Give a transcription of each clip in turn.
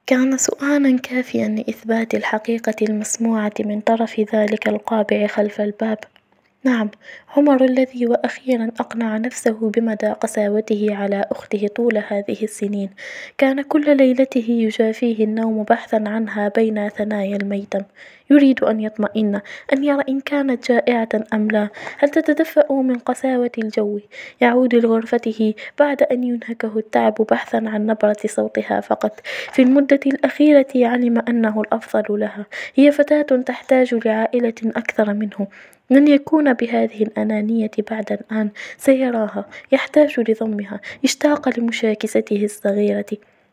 كان سؤالا كافيا لإثبات الحقيقة المسموعة من طرف ذلك القابع خلف الباب. نعم، عمر الذي وأخيرا أقنع نفسه بمدى قساوته على أخته طول هذه السنين، كان كل ليلته يجافيه النوم بحثا عنها بين ثنايا الميتم، يريد أن يطمئن، أن يرى إن كانت جائعة أم لا، هل تتدفأ من قساوة الجو، يعود لغرفته بعد أن ينهكه التعب بحثا عن نبرة صوتها فقط. في المدة الأخيرة علم أنه الأفضل لها، هي فتاة تحتاج لعائلة أكثر منه، لن يكون بهذه الأنانية بعد الآن، سيراها، يحتاج لضمها، اشتاق لمشاكسته الصغيرة،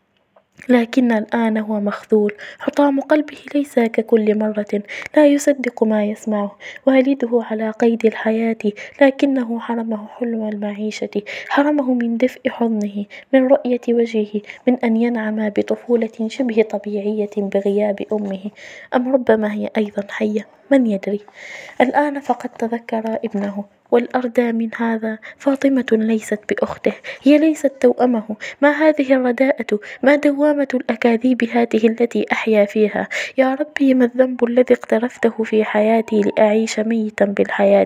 لكن الآن هو مخذول، حطام قلبه ليس ككل مرة، لا يصدق ما يسمعه، والده على قيد الحياة لكنه حرمه حلم المعيشة، حرمه من دفء حضنه، من رؤية وجهه، من أن ينعم بطفولة شبه طبيعية بغياب أمه. أم ربما هي أيضا حية، من يدري. الآن فقد تذكر ابنه، والأردى من هذا فاطمة ليست بأخته، هي ليست توأمه. ما هذه الرداءة، ما دوامة الأكاذيب هذه التي أحيا فيها؟ يا ربي، ما الذنب الذي اقترفته في حياتي لأعيش ميتا بالحياة؟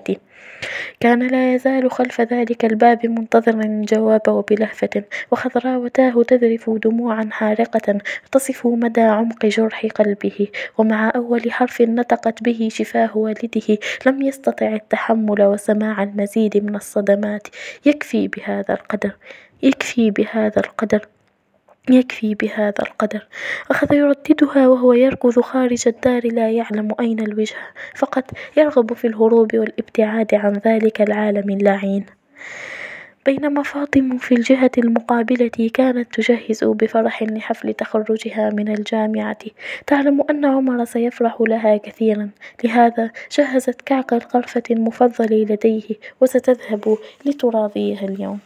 كان لا يزال خلف ذلك الباب منتظرا الجواب وبلهفة، وخضراوتاه تذرف دموعا حارقة تصف مدى عمق جرح قلبه. ومع أول حرف نطقت به شفاه والده لم يستطع التحمل وسماع المزيد من الصدمات. يكفي بهذا القدر، يكفي بهذا القدر، يكفي بهذا القدر. أخذ يرددها وهو يركض خارج الدار، لا يعلم أين الوجهة، فقط يرغب في الهروب والابتعاد عن ذلك العالم اللعين. بينما فاطمة في الجهة المقابلة كانت تجهز بفرح لحفل تخرجها من الجامعة، تعلم أن عمر سيفرح لها كثيرا، لهذا جهزت كعك القرفة المفضل لديه وستذهب لتراضيه اليوم.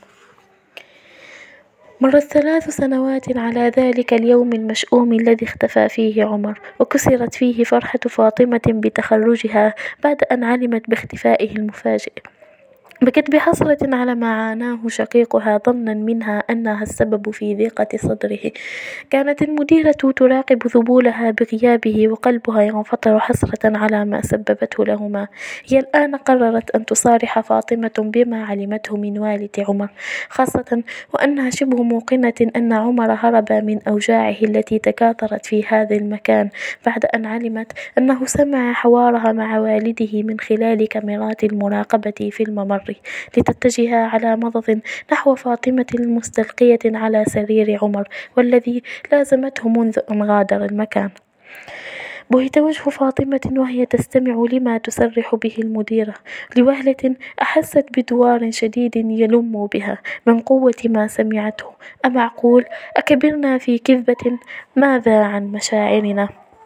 مرت 3 سنوات على ذلك اليوم المشؤوم الذي اختفى فيه عمر، وكسرت فيه فرحة فاطمة بتخرجها بعد أن علمت باختفائه المفاجئ. بكت بحسرة على ما عاناه شقيقها، ظنا منها أنها السبب في ضيقة صدره. كانت المديرة تراقب ذبولها بغيابه، وقلبها ينفطر حسرة على ما سببته لهما. هي الآن قررت أن تصارح فاطمة بما علمته من والد عمر، خاصة وأنها شبه موقنة أن عمر هرب من أوجاعه التي تكاثرت في هذا المكان، بعد أن علمت أنه سمع حوارها مع والده من خلال كاميرات المراقبة في الممر، لتتجه على مضض نحو فاطمة المستلقية على سرير عمر، والذي لازمته منذ أن غادر المكان. بهت وجه فاطمة وهي تستمع لما تصرح به المديرة، لوهلة أحست بدوار شديد يلم بها من قوة ما سمعته. أمعقول؟ أكبرنا في كذبة؟ ماذا عن مشاعرنا؟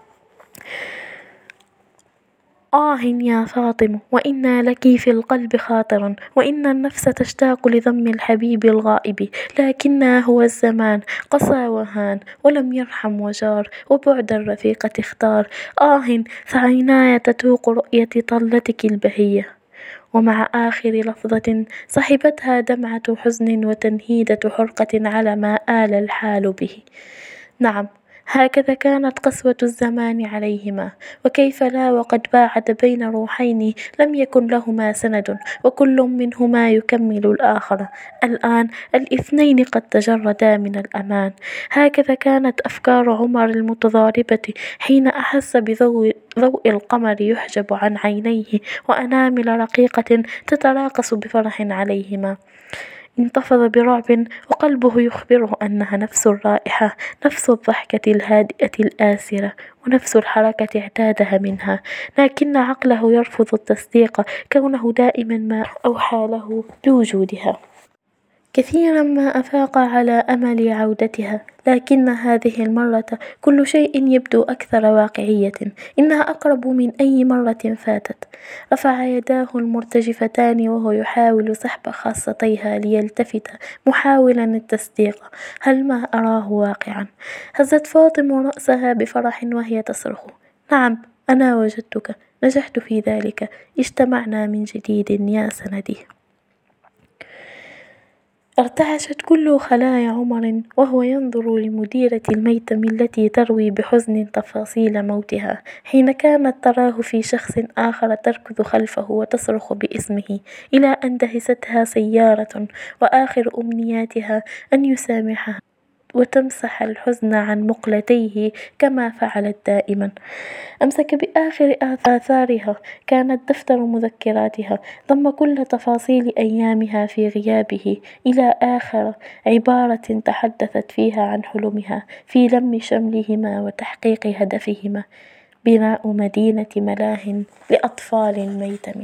يا فاطمة، وإن لك في القلب خاطر، وإن النفس تشتاق لضم الحبيب الغائب، لكن هو الزمان قسى وهان، ولم يرحم وجار، وبعد الرفيقة اختار. فعيناي تتوق رؤية طلتك البهية. ومع آخر لفظة صحبتها دمعة حزن وتنهيدة حرقة على ما آل الحال به. نعم، هكذا كانت قسوة الزمان عليهما، وكيف لا وقد باعد بين روحين لم يكن لهما سند، وكل منهما يكمل الآخر. الآن الاثنين قد تجردا من الأمان. هكذا كانت أفكار عمر المتضاربة حين أحس ضوء القمر يحجب عن عينيه، وأنامل رقيقة تتراقص بفرح عليهما. انتفض برعب، وقلبه يخبره أنها نفس الرائحة، نفس الضحكة الهادئة الآسرة، ونفس الحركة اعتادها منها، لكن عقله يرفض التصديق، كونه دائما ما أوحى له بوجودها. كثيرا ما أفاق على أمل عودتها، لكن هذه المرة كل شيء يبدو أكثر واقعية. إنها أقرب من أي مرة فاتت. رفع يداه المرتجفتان وهو يحاول سحب خاصتيها ليلتفت، محاولا التصديق. هل ما أراه واقعا؟ هزت فاطمة رأسها بفرح وهي تصرخ: نعم، أنا وجدتك، نجحت في ذلك، اجتمعنا من جديد يا سندي. ارتعشت كل خلايا عمر وهو ينظر لمديرة الميتم التي تروي بحزن تفاصيل موتها، حين كانت تراه في شخص آخر تركض خلفه وتصرخ باسمه، إلى أن دهستها سيارة، وآخر أمنياتها أن يسامحها وتمسح الحزن عن مقلتيه كما فعلت دائما. أمسك بآخر آثارها، كانت دفتر مذكراتها ضم كل تفاصيل أيامها في غيابه، إلى آخر عبارة تحدثت فيها عن حلمها في لم شملهما وتحقيق هدفهما: بناء مدينة ملاهٍ لأطفال الميتم.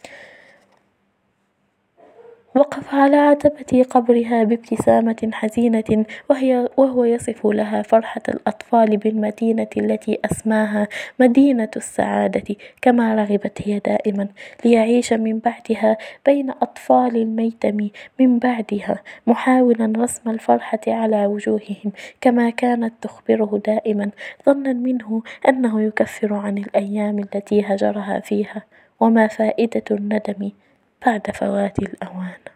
وقف على عتبة قبرها بابتسامة حزينة وهو يصف لها فرحة الأطفال بالمدينة التي أسماها مدينة السعادة، كما رغبت هي دائما، ليعيش من بعدها بين أطفال الميتم من بعدها، محاولا رسم الفرحة على وجوههم كما كانت تخبره دائما، ظنا منه أنه يكفر عن الأيام التي هجرها فيها. وما فائدة الندم بعد فوات الأوان؟